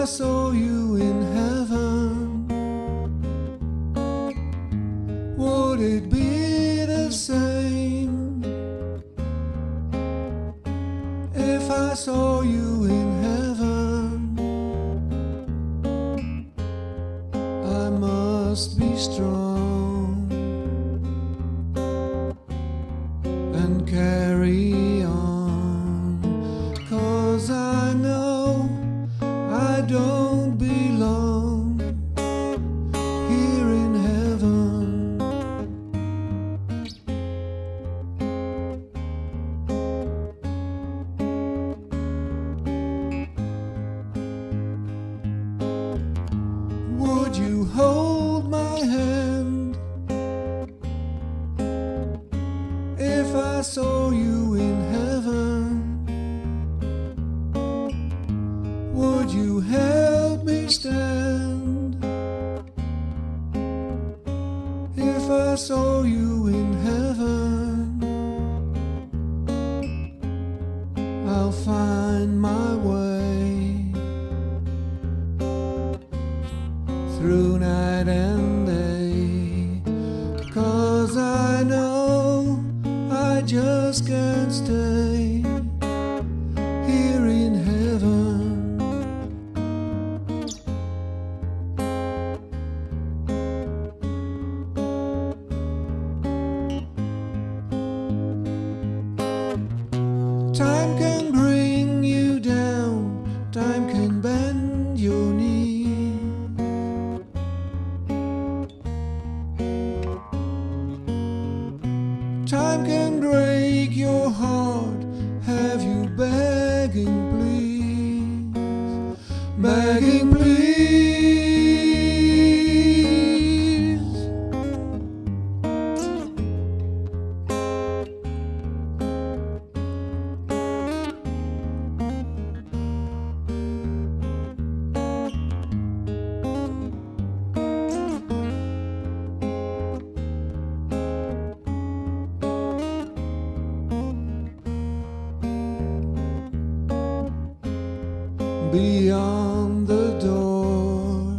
I saw you in heaven, would it be the same if I saw you in heaven? I must be strong and carry on, 'cause I know I don't belong here in heaven. Would you hold my hand if I saw you in heaven? Would you help me stand if I saw you in heaven? I'll find my way through night and day, 'cause I know I just can't stay here in heaven. Time can bring you down, time can bend your knee. Time can break your heart, have you begging please, begging please. Beyond the door,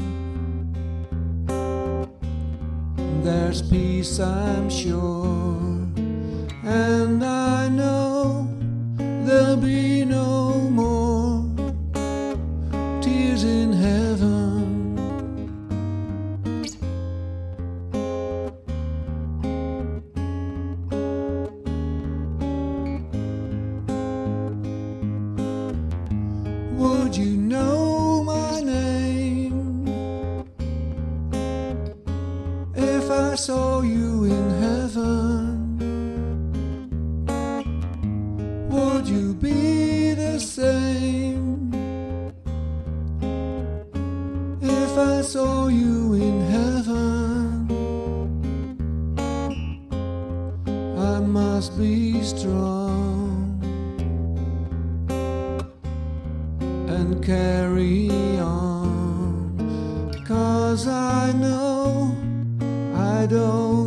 there's peace, I'm sure, and I know there'll be no more tears in heaven. Would you know my name if I saw you in heaven? Would you be the same if I saw you in heaven? I must be strong and carry on, 'cause I know I don't